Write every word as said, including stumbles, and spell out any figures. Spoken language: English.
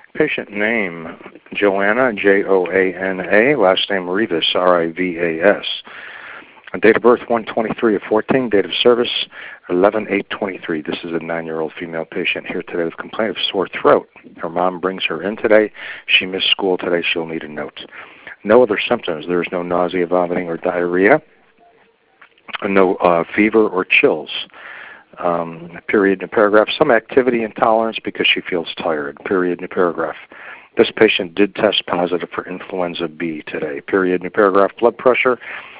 Patient name, Joanna, J O A N A, last name Rivas, R I V A S. Date of birth, one twenty-three of fourteen. Date of service, eleven eight twenty-three. This is a nine-year-old female patient here today with complaint of sore throat. Her mom brings her in today. She missed school today. She'll need a note. No other symptoms. There is no nausea, vomiting, or diarrhea. No uh, fever or chills. Um, period in the paragraph. Some activity intolerance because she feels tired. Period in the paragraph. This patient did test positive for influenza B today. Period in the paragraph. Blood pressure